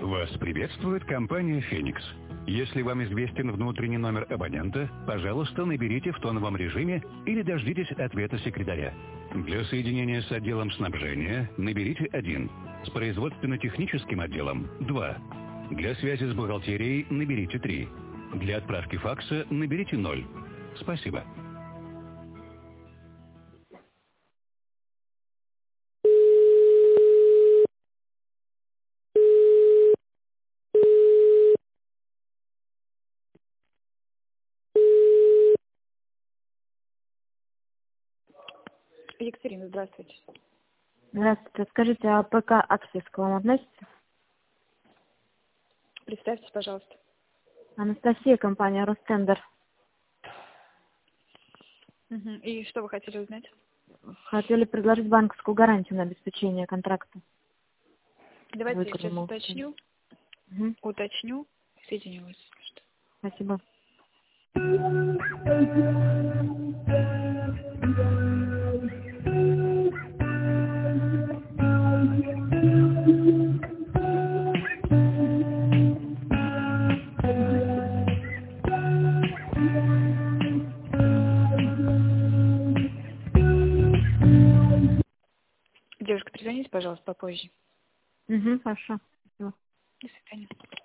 Вас приветствует компания «Феникс». Если вам известен внутренний номер абонента, пожалуйста, наберите в тоновом режиме или дождитесь ответа секретаря. Для соединения с отделом снабжения наберите 1, с производственно-техническим отделом 2. Для связи с бухгалтерией наберите 3. Для отправки факса наберите 0. Спасибо. Екатерина, здравствуйте. Здравствуйте. Скажите, а ПК «Аксис» к вам относится? Представьтесь, пожалуйста. Анастасия, компания «Ростендер». И что вы хотели узнать? Хотели предложить банковскую гарантию на обеспечение контракта. Давайте я сейчас уточню. Уточню. Соединю вас. Спасибо. Девушка, перезвоните, пожалуйста, попозже. Хорошо. Спасибо. До свидания.